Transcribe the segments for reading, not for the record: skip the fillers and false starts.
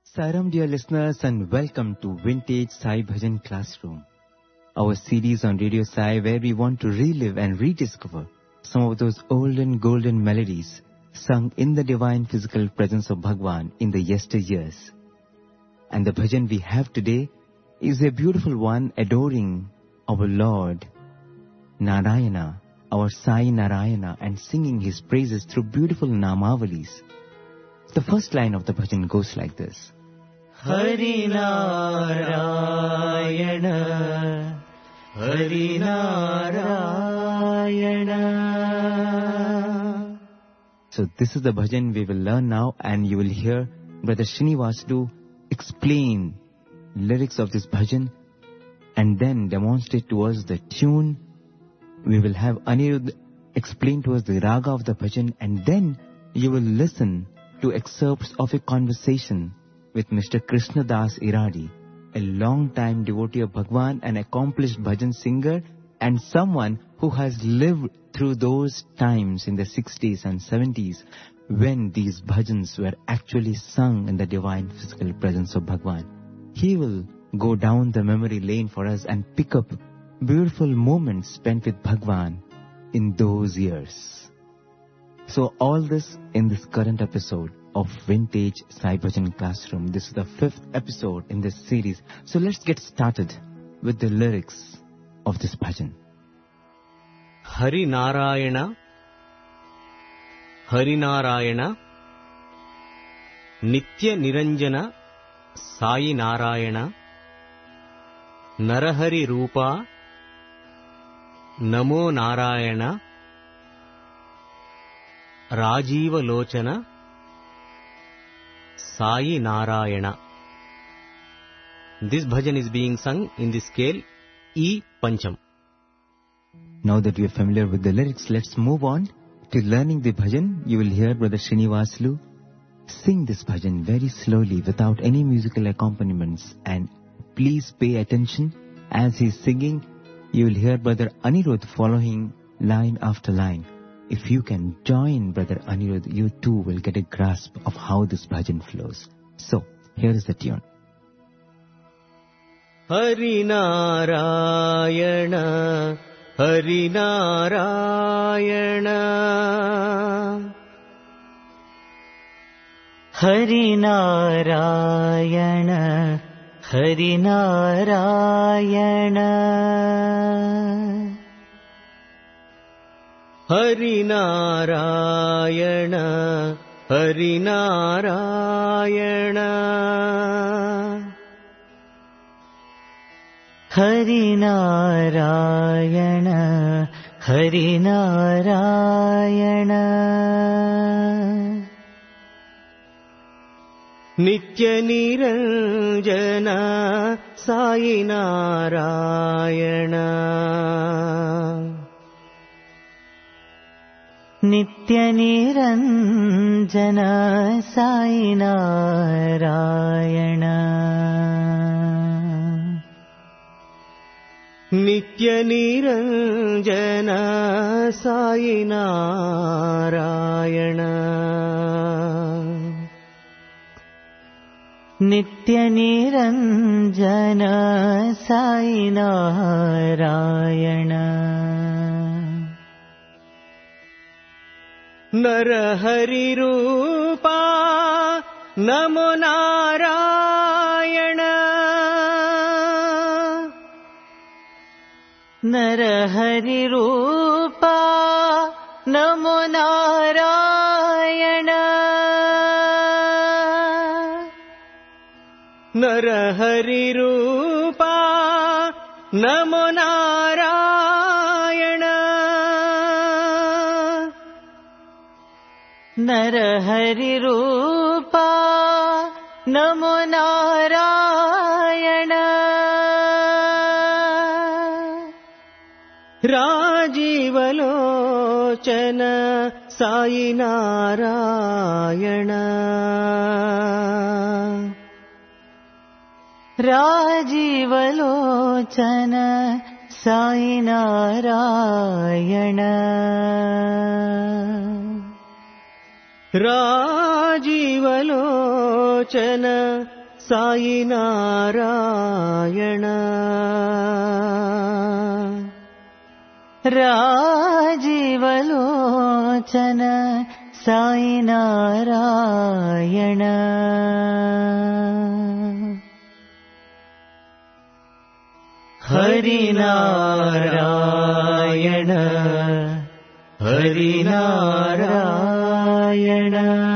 Saram dear listeners and welcome to Vintage Sai Bhajan Classroom, our series on Radio Sai where we want to relive and rediscover some of those olden golden melodies sung in the divine physical presence of Bhagwan in the yesteryears. And the bhajan we have today is a beautiful one adoring our Lord Narayana, our Sai Narayana, and singing his praises through beautiful Namavalis. The first line of the bhajan goes like this. Hari Narayana, Hari Narayana. So this is the bhajan we will learn now, and you will hear Brother Srinivasulu explain lyrics of this bhajan and then demonstrate to us the tune. We will have Anirudh explain to us the raga of the bhajan, and then you will listen to excerpts of a conversation with Mr. Krishna Das Iradi, a long-time devotee of Bhagwan, an accomplished bhajan singer, and someone who has lived through those times in the 60s and 70s when these bhajans were actually sung in the divine physical presence of Bhagwan. He will go down the memory lane for us and pick up beautiful moments spent with Bhagwan in those years. So all this in this current episode of Vintage Sai Bhajan Classroom. This is the 5th episode in this series. So let's get started with the lyrics of this bhajan. Hari Narayana, Hari Narayana, Nitya Niranjana, Sai Narayana, Narahari Rupa, Namo Narayana, Rajiva Lochana, Sai Narayana. This bhajan is being sung in the scale E Pancham. Now that we are familiar with the lyrics, let's move on to learning the bhajan. You will hear Brother Srinivasulu sing this bhajan very slowly without any musical accompaniments, and please pay attention as he is singing. You will hear Brother Anirudh following line after line. If you can join Brother Anirudh, you too will get a grasp of how this bhajan flows. So, here is the tune. Hari Narayana, Hari Narayana, Hari Narayana, Hari Narayana, Hari Narayana, Hari Narayana, Hari Narayana, Hari Narayana, Nitya Niranjana, Sai Narayana, Nitya Niranjana, Sai Narayana, Nitya Niranjana, Sai Narayana, Nitya Niranjana, Sai Narayana, Narahari Rupa, Namo Narayana, Narahari Rupa, Namo Narayana, Narahari Rupa, Namo Narayana, Narahari Rupa, Namo Narayana, Rajiva Lochana, Sai Narayana, Rajiva Lochana, Sai Narayana, Rajiva Lochana, Sai Narayana రాజీవలోచన Sai Narayana Hari Narayana Hari Narayana.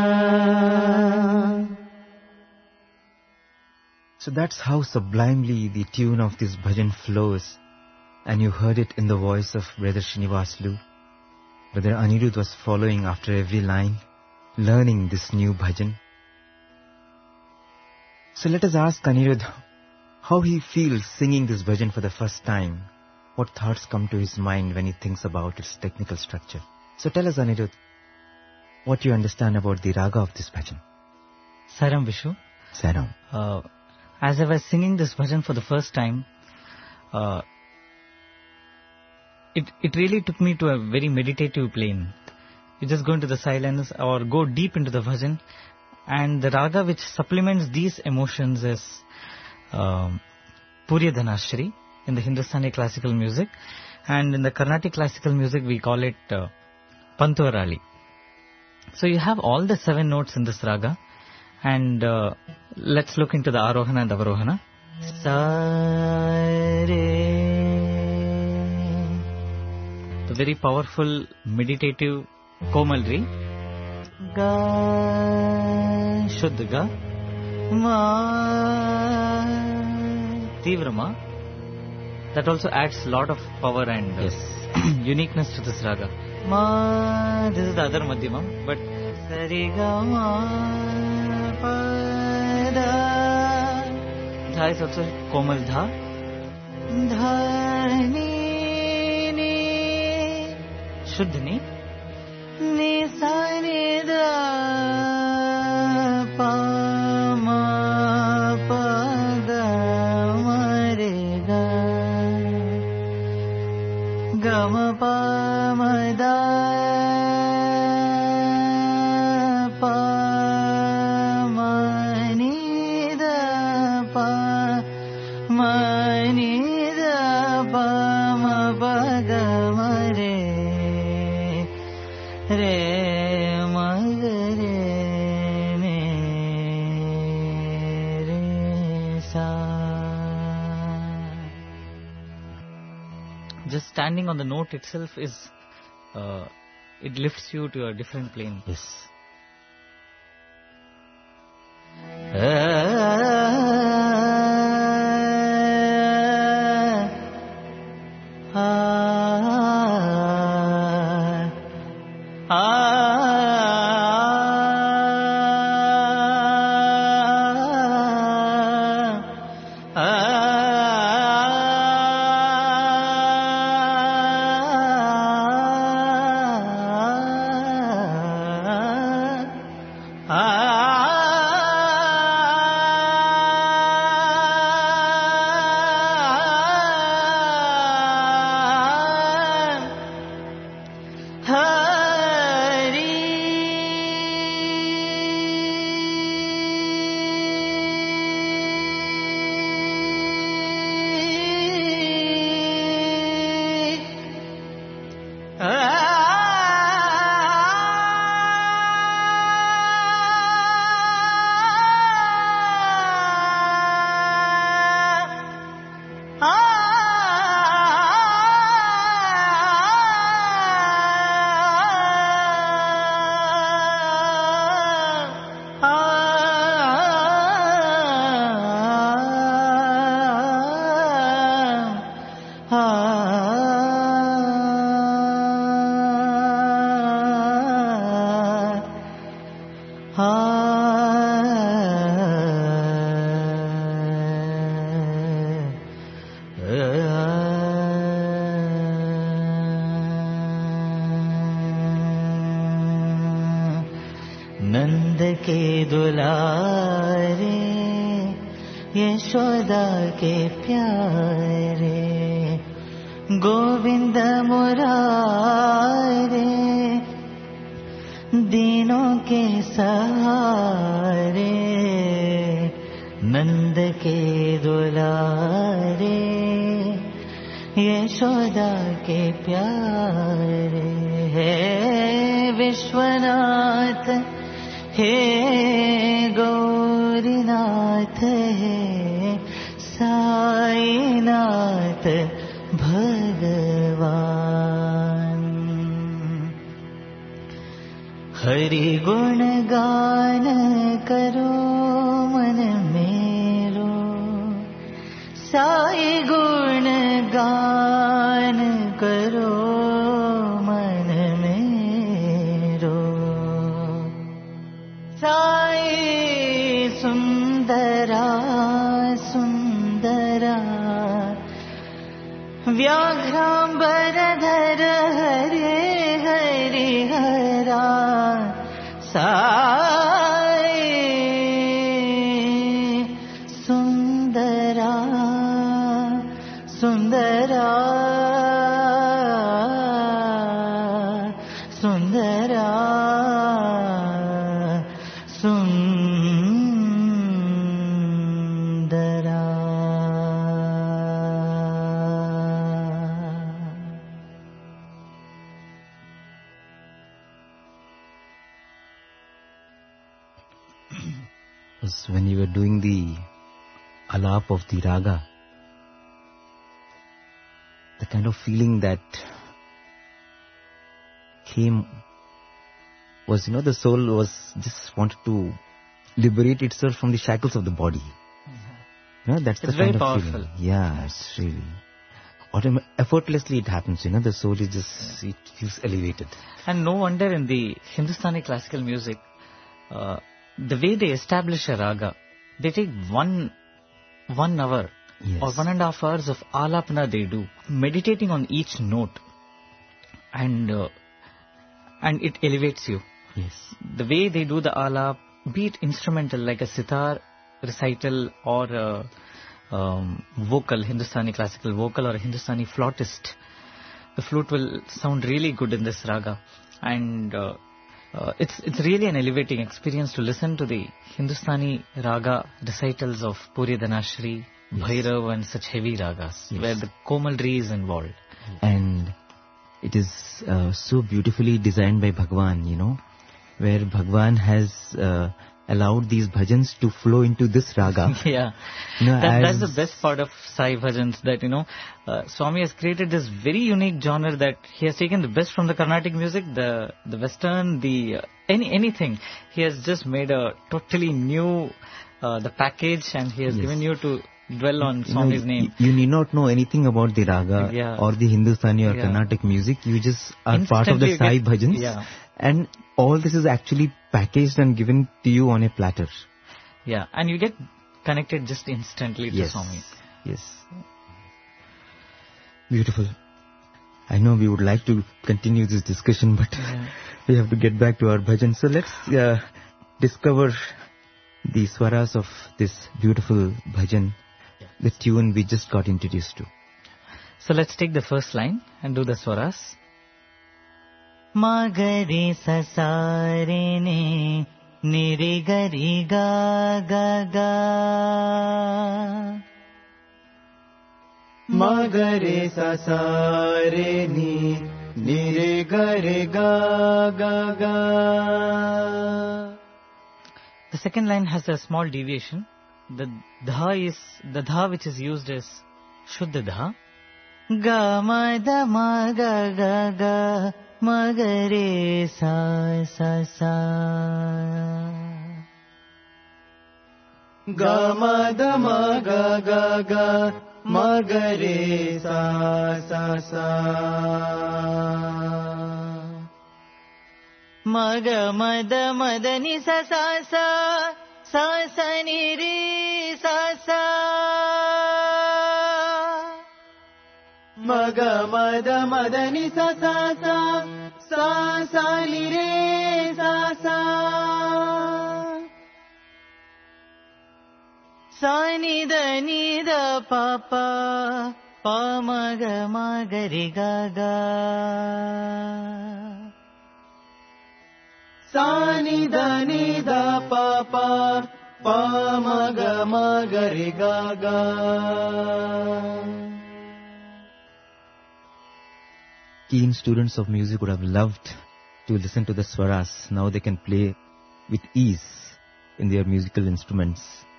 So that's how sublimely the tune of this bhajan flows, and you heard it in the voice of Brother Srinivaslu. Brother Anirudh was following after every line, learning this new bhajan. So let us ask Anirudh how he feels singing this bhajan for the first time. What thoughts come to his mind when he thinks about its technical structure? So tell us, Anirudh, what you understand about the raga of this bhajan. Saram Vishu. Saram. As I was singing this bhajan for the first time, it really took me to a very meditative plane. You just go into the silence or go deep into the bhajan, and the raga which supplements these emotions is Purya Dhanashri in the Hindustani classical music, and in the Carnatic classical music we call it Pantuvarali. So you have all the 7 notes in this raga, and let's look into the Arohana and Avarohana. Sa re, the very powerful meditative Komalri, ga Shuddha Ga, ma, Tivrama. That also adds a lot of power and uniqueness to this raga. ma, This is the other Madhyamam, but sari ga ma pa da, Dha is also Komal Dha. dha ni ni, Shuddhani. ni sa ni da, pa ma pa ga ma re ga, ga ma pa ma da, pa ma ni da, pa ma ni da, pa ma pa ga ma re, re ma ga re ne re sa. Just standing on the note itself is, it lifts you to a different plane. Yes. नंद के दुलारे यशोदा के प्यारे गोविंद मुरारे दीनों के सहारे के प्यारे, हे विश्वनाथ हे गौरीनाथ हे साईनाथ भगवान। हरि गुण गान करो मन मेरो, साई गुण गान करो मन मेरो। साई सुंदरा सुंदरा, व्याघ्रांबरधर हरे हरिहरा। साई सुंदरा सुंदरा सुंदरा सुंदरा। When you were doing the alap of the raga, the kind of feeling that came was, the soul was just wanted to liberate itself from the shackles of the body. That's the It's kind very of powerful. feeling. Yeah, it's really. Effortlessly it happens, the soul is just, it feels elevated. And no wonder in the Hindustani classical music, the way they establish a raga, they take one hour Yes. or 1.5 hours of alapana they do, meditating on each note, and it elevates you. Yes. The way they do the alap, be it instrumental like a sitar recital or a vocal, Hindustani classical vocal, or a Hindustani flautist, the flute will sound really good in this raga. And it's really an elevating experience to listen to the Hindustani raga recitals of Puri Dhanashri, Bhairav and such heavy ragas, where the Komalri is involved. And it is so beautifully designed by Bhagwan, where Bhagwan has allowed these bhajans to flow into this raga. Yeah, that's the best part of Sai Bhajans, that Swami has created this very unique genre, that he has taken the best from the Carnatic music, the Western, anything. He has just made a totally new the package, and he has given you to dwell on Swami's name. You need not know anything about the raga or the Hindustani or Carnatic music. You just are part of the Sai Bhajans. Yeah. And all this is actually packaged and given to you on a platter. Yeah, and you get connected just instantly to Swami. Yes. Beautiful. I know we would like to continue this discussion, but we have to get back to our bhajan. So let's discover the swaras of this beautiful bhajan, the tune we just got introduced to. So let's take the first line and do the swaras. Ma gari sa sa re ne, ni re ga ri ga ga ga. Ma ga re sa sa re ni re ga ga ga. The second line has a small deviation. The dha which is used is Shuddha dha. Ga ma da ma ga ga ga, ma ga re sa sa sa. Ga ma da ma ga ga ga, ma ga re sa sa sa. Ma ga ma da ma da ni sa sa sa, sa sa ni re sa sa. Ma ga ma da ni sa sa sa, sa sa ni re sa sa. Sa ni da pa pa, pa ma ga ri ga ga. Sa ni da pa pa, pa ma ga re ga ga. keen students of music would have loved to listen to the swaras. Now they can play with ease in their musical instruments.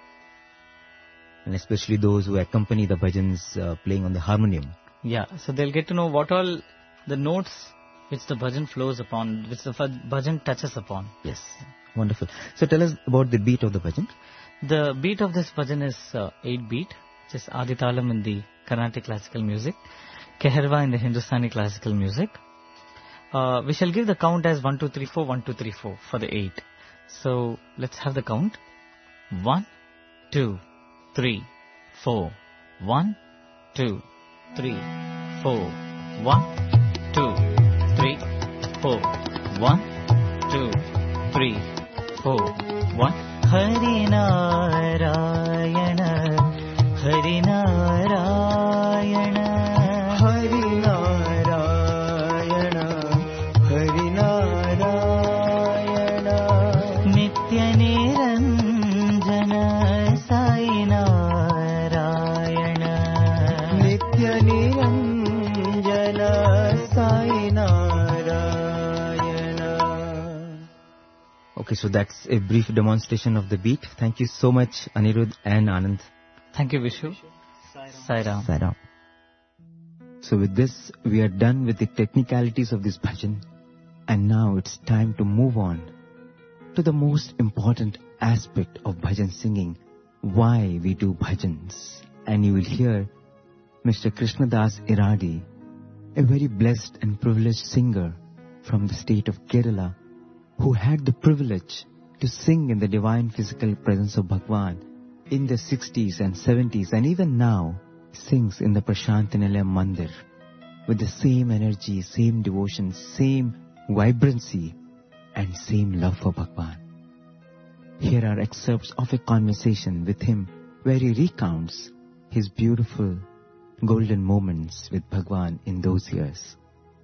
And especially those who accompany the bhajans playing on the harmonium. Yeah, so they'll get to know what all the notes which the bhajan flows upon, which the bhajan touches upon. Yes, wonderful. So tell us about the beat of the bhajan. The beat of this bhajan is 8-beat, which is Aditalam in the Carnatic classical music, Keherva in the Hindustani classical music. We shall give the count as 1, 2, 3, 4, 1, 2, 3, 4 for the 8. So let's have the count. 1, 2, 3, 4. 1, 2, 3, 4. 1, 2, 3, 4. 1, 2, 3, 4. 1. Hari Narayana, Hari Narayana, Hari Narayana, Hari Narayana, Nitya Niranjana, Sai Narayana, Nitya Niranjana, Sai Narayana. Okay, so that's a brief demonstration of the beat. Thank you so much, Anirudh and Anand. Thank you, Vishu. Sairam. Sairam. So with this, we are done with the technicalities of this bhajan. And now it's time to move on to the most important aspect of bhajan singing, why we do bhajans. And you will hear Mr. Krishnadas Iradi, a very blessed and privileged singer from the state of Kerala, who had the privilege to sing in the divine physical presence of Bhagwan in the 60s and 70s, and even now sings in the Prashant Nilayam Mandir with the same energy, same devotion, same vibrancy and same love for Bhagwan. Here are excerpts of a conversation with him where he recounts his beautiful golden moments with Bhagwan in those years.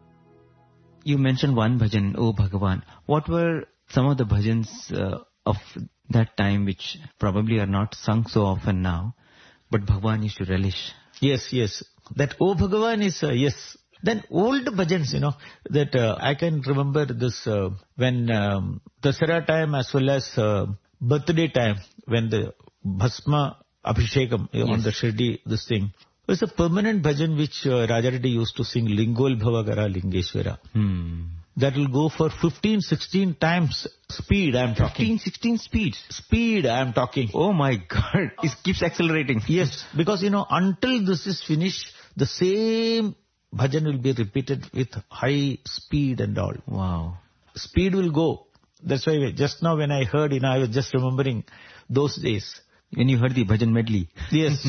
You mentioned one bhajan, O Bhagavan. What were some of the bhajans of that time which probably are not sung so often now, but Bhagwan used to relish? Yes. That O Bhagavan is, yes. Then old bhajans, that I can remember this when Dasara time as well as birthday time, when the Bhasma Abhishekam on the Shirdi, this thing. It was a permanent bhajan which Raja Reddy used to sing, Lingol Bhavagara Lingeshwara. That will go for 15-16 times speed, I am talking. 15-16 speeds? Speed, I am talking. Oh my God, it keeps accelerating. Yes, because until this is finished, the same bhajan will be repeated with high speed and all. Wow. Speed will go. That's why just now when I heard, I was just remembering those days. When you heard the bhajan medley. Yes.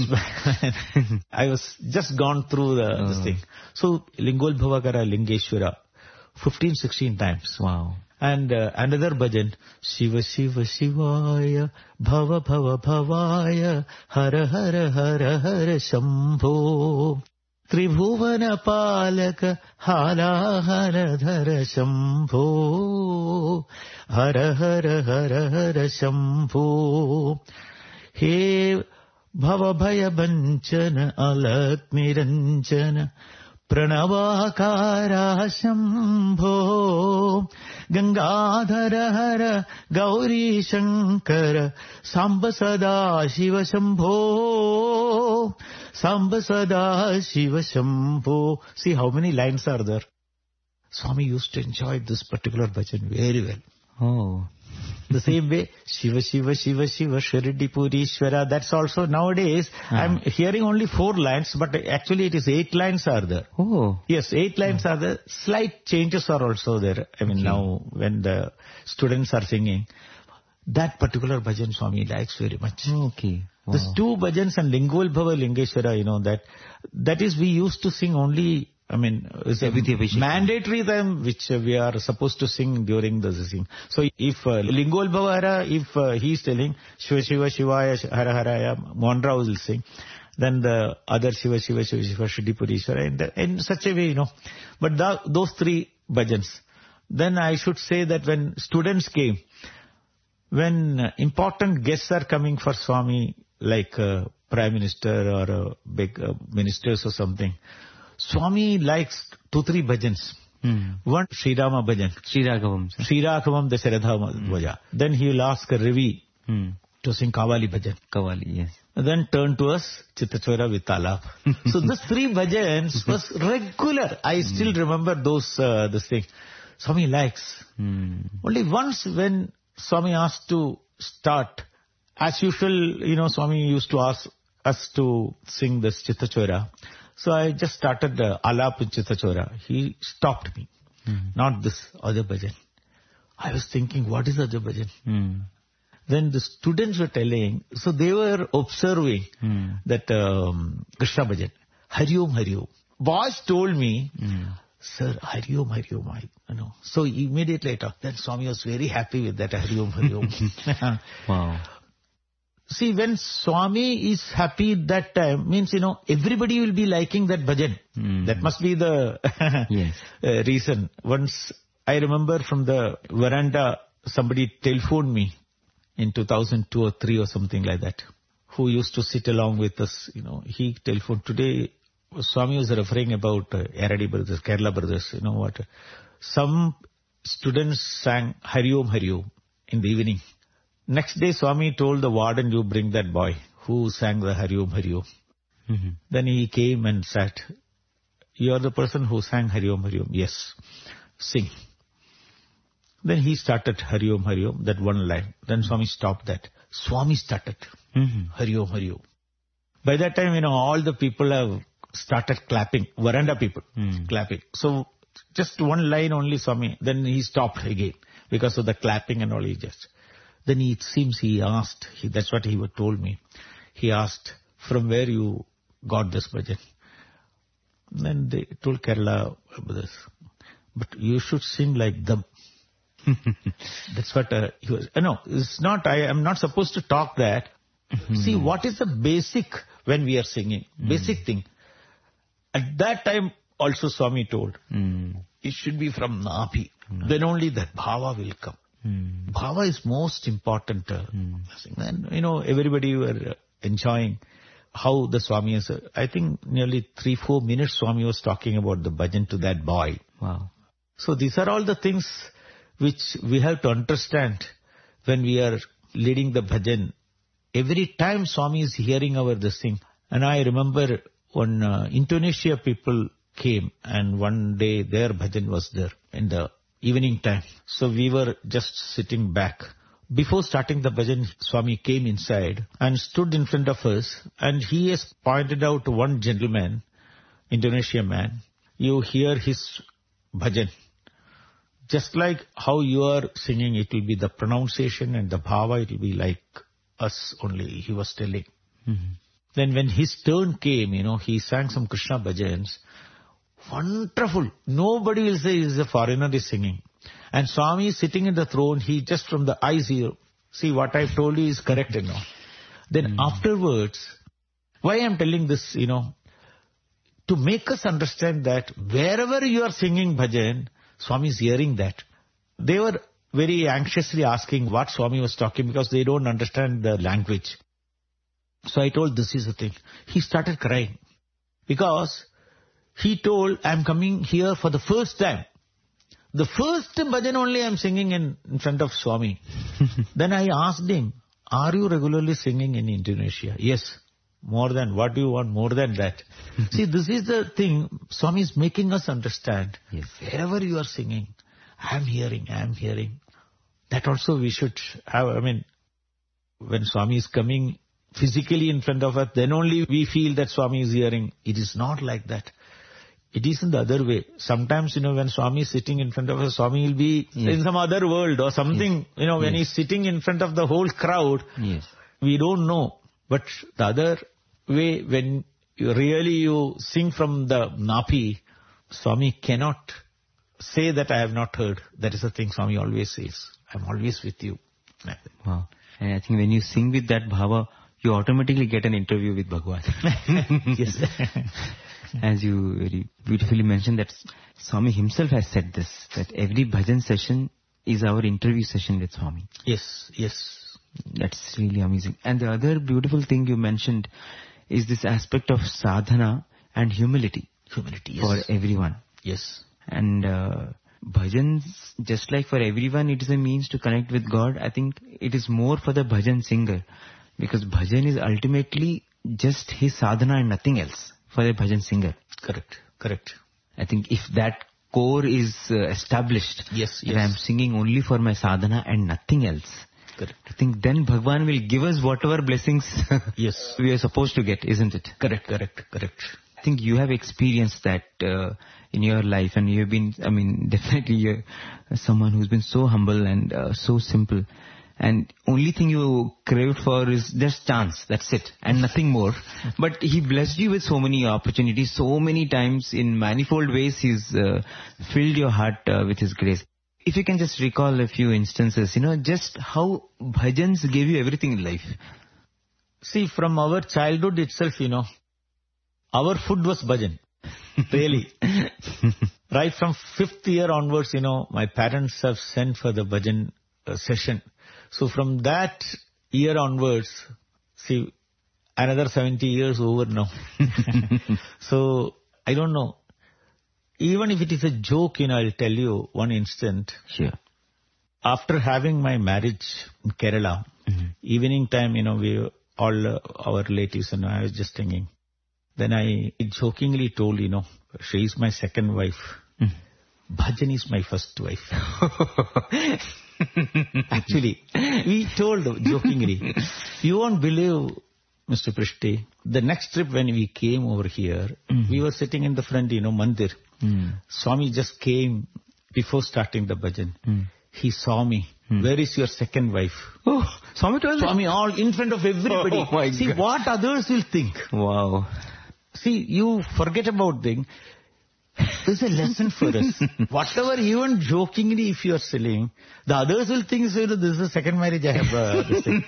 I was just gone through this thing. So, Lingol Bhavagara Lingeshwara, 15-16 times. Wow. And another bhajan, Shiva Shiva Shivaya, Bhava Bhava Bhavaya, Hara Hara Hara Hara Shambho. Tribhuvana Palaka, Hara Hara Dhara Shambho. Hara Hara Hara Hara Shambho. He Bhava Bhaya Banchana Alak Niranjana Pranavakara Shambho Gangadhara Hara Gauri Shankara Samba Sada Shiva Shambho Samba Sada Shiva Shambho. See how many lines are there. Swami used to enjoy this particular bhajan very well. Oh. The same way, Shiva, Shiva, Shiva, Shiva, Shirdi Purishwara, that's also nowadays, I'm hearing only 4 lines, but actually it is 8 lines are there. Oh. Yes, 8 lines are there. Slight changes are also there. Now when the students are singing, that particular bhajan Swami likes very much. Okay. Wow. These 2 bhajans and Lingol Bhava Lingeshwara, that is we used to sing only, it's a mandatory time which we are supposed to sing during the sing. So if Lingol Bhavara, if he is telling Shiva Shiva Shivaya Hara Haraya, Mohanrao will sing. Then the other Shiva Shiva Shiva Shiva Shridhi Purishwara in such a way, But those 3 bhajans. Then I should say that when students came, when important guests are coming for Swami, like Prime Minister or big ministers or something, Swami likes 2-3 bhajans. One, Sri Rama bhajan. Sri Raghavam. Sri Raghavam Dasaratha Dvaja. Then he will ask Ravi to sing Kavali bhajan. Kavali, yes. Then turn to us, Chittachora with Alap. So these 3 bhajans was regular. I still remember this thing. Swami likes. Only once when Swami asked to start, as usual, Swami used to ask us to sing this Chittachora. So I just started Alap in Chittachora. He stopped me. Not this other bhajan. I was thinking, what is other bhajan? Then the students were telling, so they were observing that Krishna bhajan, Hari Om Hari Om. Boys told me, Sir, Hari Om Hari Om. So immediately I talked. Then Swami was very happy with that Hari Om Hari Om. Wow. See, when Swami is happy that time, means, everybody will be liking that bhajan. That must be the reason. Once, I remember from the veranda, somebody telephoned me in 2002 or 3 or something like that, who used to sit along with us. He telephoned. Today, Swami was referring about Yaradi brothers, Kerala brothers, what. Some students sang Hari Om in the evening. Next day, Swami told the warden, you bring that boy who sang the Hari Om Hari Om. Then he came and sat. You are the person who sang Hari Om Hari Om. Yes. Sing. Then he started Hari Om, that one line. Then Swami stopped that. Swami started Hari Om, Hari Om. By that time, all the people have started clapping. Veranda people clapping. So just one line only Swami. Then he stopped again because of the clapping and all. Then it seems he asked, that's what he told me. He asked, from where you got this bhajan? Then they told Kerala brothers, but you should sing like them. That's what he was. No, it's not. I am not supposed to talk that. See, what is the basic when we are singing? Basic thing. At that time, also Swami told, it should be from Napi. Then only that bhava will come. Bhava is most important. And, everybody were enjoying how the Swami is. I think nearly 3-4 minutes Swami was talking about the bhajan to that boy. Wow. So these are all the things which we have to understand when we are leading the bhajan. Every time Swami is hearing our this thing. And I remember when Indonesia people came and one day their bhajan was there in the evening time. So we were just sitting back. Before starting the bhajan, Swami came inside and stood in front of us, and he has pointed out one gentleman, Indonesian man. You hear his bhajan. Just like how you are singing, it will be the pronunciation and the bhava, it will be like us only, he was telling. Then when his turn came, he sang some Krishna bhajans. Wonderful. Nobody will say he's a foreigner is singing. And Swami is sitting in the throne, he just from the eyes here, see what I've told you is correct, Then afterwards, why I'm telling this, to make us understand that wherever you are singing bhajan, Swami is hearing that. They were very anxiously asking what Swami was talking because they don't understand the language. So I told, this is the thing. He started crying because he told, I'm coming here for the first time. The first bhajan only I'm singing in front of Swami. Then I asked him, are you regularly singing in Indonesia? Yes. More than, what do you want more than that? See, this is the thing, Swami is making us understand. Yes. Wherever you are singing, I am hearing. That also we should have, when Swami is coming physically in front of us, then only we feel that Swami is hearing. It is not like that. It is in the other way. Sometimes, when Swami is sitting in front of us, Swami will be in some other world or something. When he's sitting in front of the whole crowd, we don't know. But the other way, when you sing from the Napi, Swami cannot say that I have not heard. That is the thing Swami always says. I'm always with you. Wow. And I think when you sing with that bhava, you automatically get an interview with Bhagwan. Yes. As you very beautifully mentioned, that Swami himself has said this, that every bhajan session is our interview session with Swami. Yes. That's really amazing. And the other beautiful thing you mentioned is this aspect of sadhana and humility. Humility, yes. For everyone. Yes. And bhajans, just like for everyone, it is a means to connect with God. I think it is more for the bhajan singer, because bhajan is ultimately just his sadhana and nothing else for a bhajan singer. Correct. I think if that core is established, yes, and I'm singing only for my sadhana and nothing else, correct. I think then Bhagwan will give us whatever blessings yes, we are supposed to get, isn't it? Correct. I think you have experienced that in your life, and you have been, definitely you're someone who's been so humble and so simple. And only thing you craved for is just chance, that's it, and nothing more. But he blessed you with so many opportunities, so many times in manifold ways. He's filled your heart with his grace. If you can just recall a few instances, just how bhajans gave you everything in life. See, from our childhood itself, our food was bhajan. Really. Right from 5th year onwards, my parents have sent for the bhajan session. So from that year onwards, see, another 70 years over now. So, I don't know. Even if it is a joke, I'll tell you one instant. Sure. After having my marriage in Kerala, evening time, we all our relatives and I was just singing. Then I jokingly told, she is my second wife. Bhajan is my first wife. Actually, we told jokingly. You won't believe, Mr. Prishti, the next trip when we came over here, we were sitting in the front, mandir. Swami just came before starting the bhajan. He saw me. Where is your second wife? Oh, Swami told me? Swami, all in front of everybody. Oh my See God. What others will think. Wow. See, you forget about things. This is a lesson for us. Whatever, even jokingly, if you are selling, the others will think, this is the second marriage I have. This thing.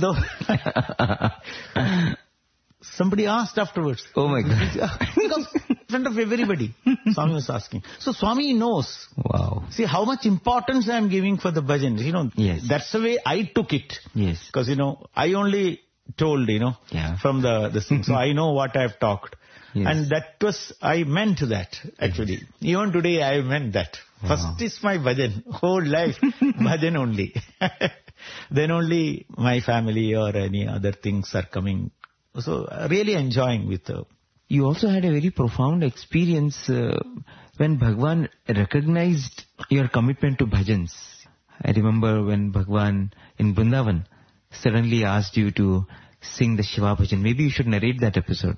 Somebody asked afterwards. Oh my God. Because in front of everybody, Swami was asking. So Swami knows. Wow. See how much importance I am giving for the bhajan. Yes. That's the way I took it. Yes. Because, I only told, from the thing. So I know what I have talked. Yes. And I meant that, actually. Even today, I meant that. Wow. First is my bhajan. Whole life, bhajan only. Then only my family or any other things are coming. So, really enjoying with... You also had a very profound experience when Bhagwan recognized your commitment to bhajans. I remember when Bhagwan in Vrindavan suddenly asked you to sing the Shiva bhajan. Maybe you should narrate that episode.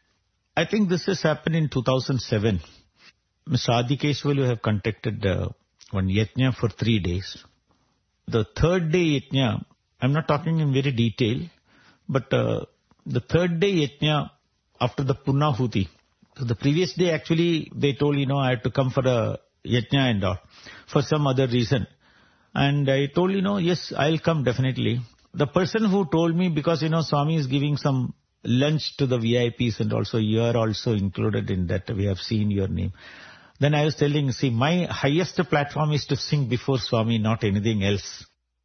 I think this has happened in 2007. Mr. Adikeshwalu have conducted one yajna for 3 days. The third day yajna, I'm not talking in very detail, but the third day yajna after the Purnahuti. So the previous day actually they told, I had to come for a yajna and all, for some other reason. And I told, yes, I'll come definitely. The person who told me, because, Swami is giving some lunch to the VIPs and also you are also included in that. We have seen your name. Then I was telling, see, my highest platform is to sing before Swami, not anything else.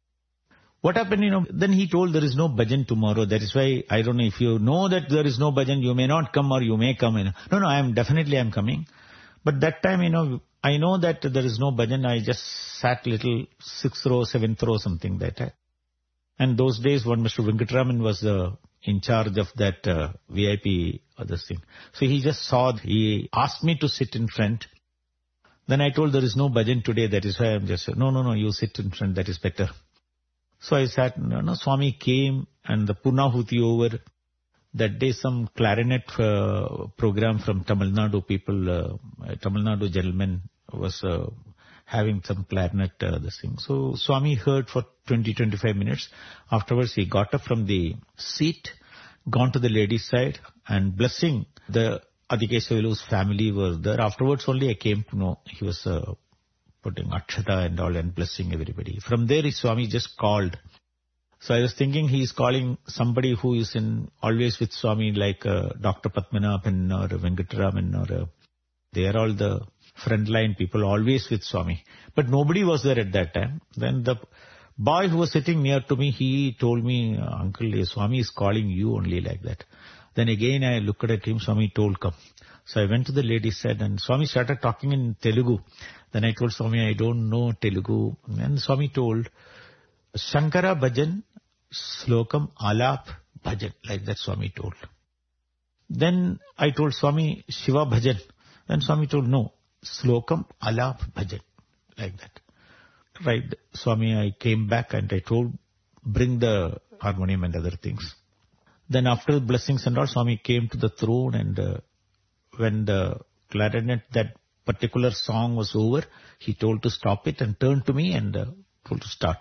What happened, then he told there is no bhajan tomorrow. That is why, I don't know if you know that there is no bhajan, you may not come or you may come. No, I am coming. But that time, I know that there is no bhajan. I just sat little 6th row, 7th row, something like that. And those days when Mr. Venkataraman was in charge of that VIP other thing. So he just he asked me to sit in front. Then I told there is no bhajan today, that is why I'm just, no, you sit in front, that is better. So I sat, Swami came and the Purnahuti over. That day some clarinet program from Tamil Nadu people, Tamil Nadu gentleman was having some clarinet this thing. So Swami heard for 20-25 minutes. Afterwards he got up from the seat, gone to the ladies' side and blessing. The Adikeshwalu's family was there. Afterwards only I came to know he was putting akshata and all and blessing everybody. From there Swami just called. So I was thinking he is calling somebody who is always with Swami, like Dr. Padmanabhan or Venkataraman, or they are all the frontline people always with Swami. But nobody was there at that time. Then the boy who was sitting near to me, he told me, Uncle, Swami is calling you only, like that. Then again I looked at him, Swami told, come. So I went to the lady, said, and Swami started talking in Telugu. Then I told Swami, I don't know Telugu. And Swami told, Shankara Bhajan, Slokam, Alap, Bhajan. Like that Swami told. Then I told Swami, Shiva Bhajan. Then Swami told, no, Slokam, Alap, Bhajan. Like that. Right, Swami, I came back and I told, bring the harmonium and other things. Then after the blessings and all, Swami came to the throne, and when the clarinet, that particular song was over, he told to stop it and turned to me and told to start.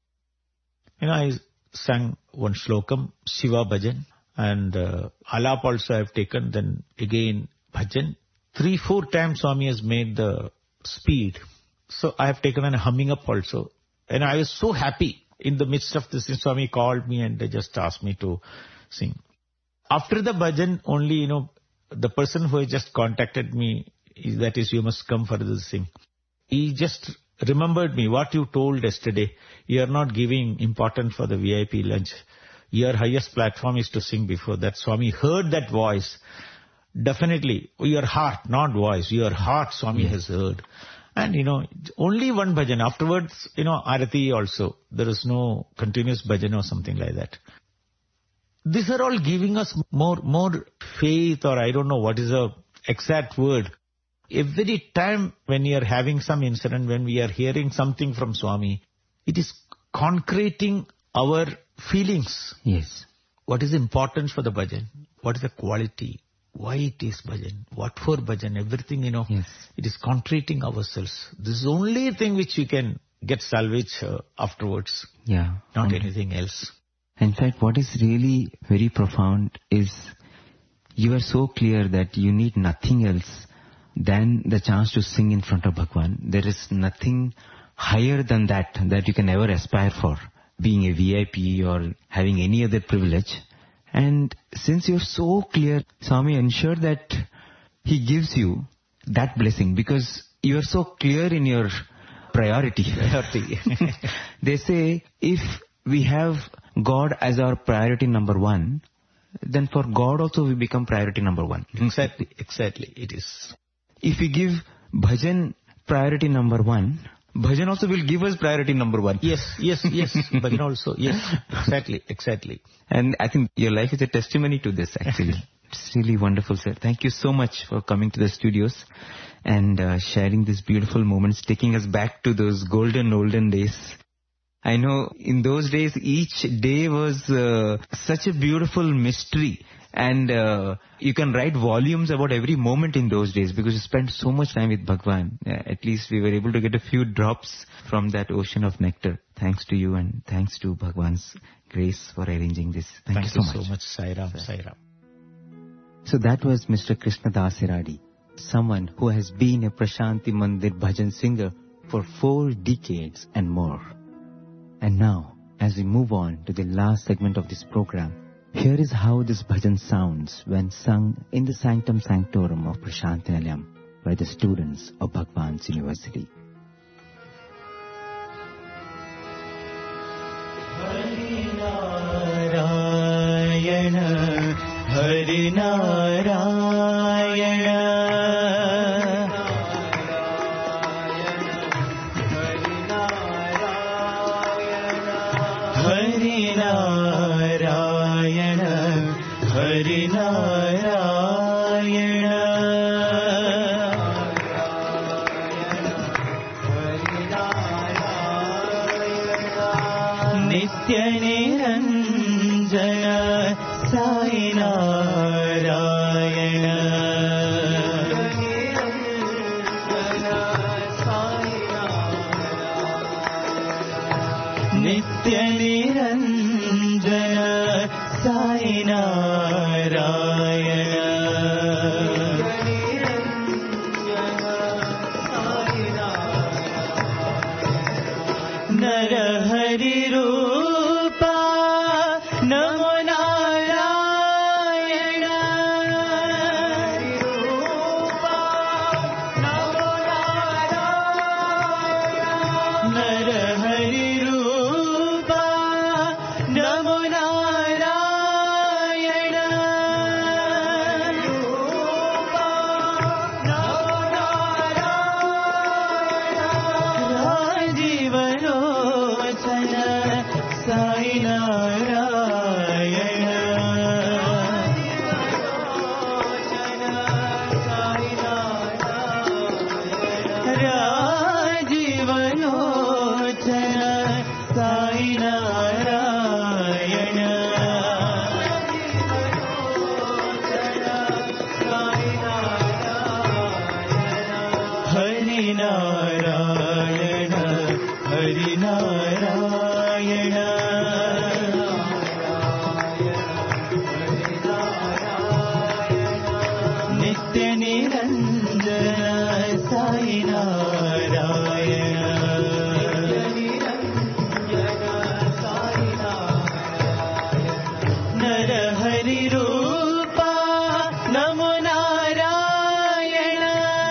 I sang one Shlokam, Shiva Bhajan, and Alap also I have taken, then again Bhajan. 3-4 times Swami has made the speed. So I have taken a humming up also. And I was so happy. In the midst of this, Swami called me and they just asked me to sing. After the bhajan, only, the person who had just contacted me, that is, you must come for this sing. He just remembered me, what you told yesterday. You are not giving importance for the VIP lunch. Your highest platform is to sing before that. Swami heard that voice. Definitely, your heart, not voice, your heart Swami has heard. And, only one bhajan. Afterwards, Arati also. There is no continuous bhajan or something like that. These are all giving us more faith, or I don't know what is the exact word. Every time when we are having some incident, when we are hearing something from Swami, it is concreting our feelings. Yes. What is the importance for the bhajan? What is the quality? Why it is bhajan? What for bhajan? Everything, Yes. It is concreting ourselves. This is the only thing which we can get salvage afterwards. Yeah. Not anything else. In fact, what is really very profound is you are so clear that you need nothing else than the chance to sing in front of Bhagwan. There is nothing higher than that you can ever aspire for, being a VIP or having any other privilege. And since you're so clear, Swami, ensure that he gives you that blessing, because you are so clear in your priority. They say, if we have God as our priority number one, then for God also we become priority number one. Exactly, it is. If we give bhajan priority number one, bhajan also will give us priority number one. Yes. Bhajan also, yes. Exactly. And I think your life is a testimony to this, actually. It's really wonderful, sir. Thank you so much for coming to the studios and sharing these beautiful moments, taking us back to those olden days. I know in those days, each day was such a beautiful mystery. And you can write volumes about every moment in those days, because you spent so much time with Bhagwan. At least we were able to get a few drops from that ocean of nectar. Thanks to you, and thanks to Bhagwan's grace for arranging this. Thank you so much. Sai Ram. So that was Mr. Krishna Das Iradi, someone who has been a Prashanti Mandir bhajan singer for 4 decades and more. And now, as we move on to the last segment of this program, here is how this bhajan sounds when sung in the Sanctum Sanctorum of Prashanti Nilayam by the students of Bhagwan's University. Hari Narayana, Hari Narayana, Hari Narayana, Hari Narayana, Nitya Niranjana Sai Narayana, Nitya Niranjana Sai Narayana, Narahari Rupa Namo Narayana, Narahari Rupa Namo Narayana, Narayan Hari Narayan नित्य निरंजन साई नारायण नर हरि रूपा नमो Narayan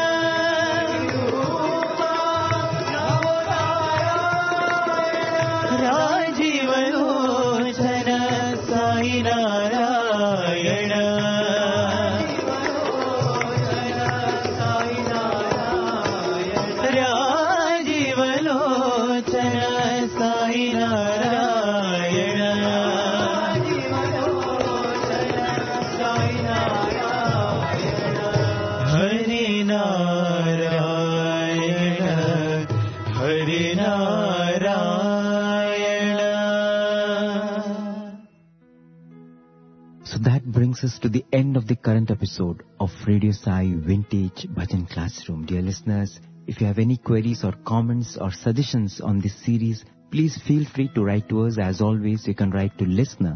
Rajiv Lochan Sai Narayan Rajiv Lochan Sai Narayan Hari Narayan Hari Narayan. So that brings us to the end of the current episode of Radio Sai Vintage Bhajan Classroom. Dear listeners, if you have any queries or comments or suggestions on this series, please feel free to write to us. As always, you can write to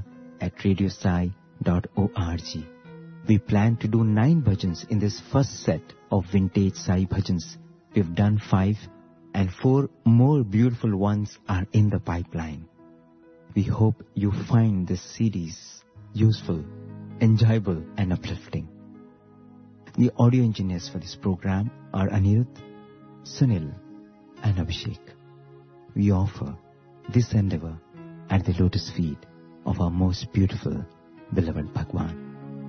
listener@radiosai.org. We plan to do 9 bhajans in this first set of Vintage Sai Bhajans. We've done 5 and 4 more beautiful ones are in the pipeline. We hope you find this series useful, enjoyable and uplifting. The audio engineers for this program are Anirudh, Sunil and Abhishek. We offer this endeavor at the lotus feet of our most beautiful, beloved Bhagwan.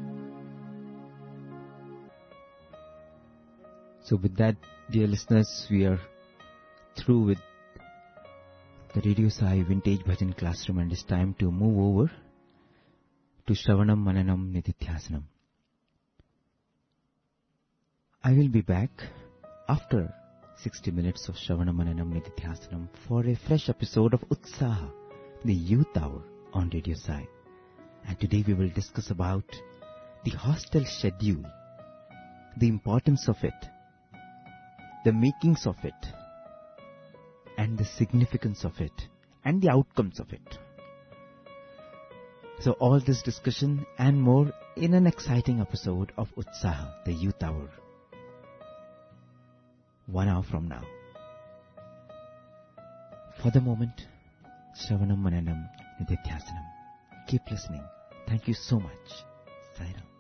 So with that, dear listeners, we are through with the Radio Sai Vintage Bhajan Classroom, and it's time to move over to Shravanam Mananam Nididhyasanam. I will be back after 60 minutes of Shravanam Mananam Nididhyasanam for a fresh episode of Utsaha, the Youth Hour on Radio Sai. And today we will discuss about the hostel schedule, the importance of it, the makings of it, and the significance of it, and the outcomes of it. So all this discussion and more in an exciting episode of Utsaha, the Youth Hour. 1 hour from now. For the moment, Shravanam Mananam Nididhyasanam. Keep listening. Thank you so much. Sai Ram.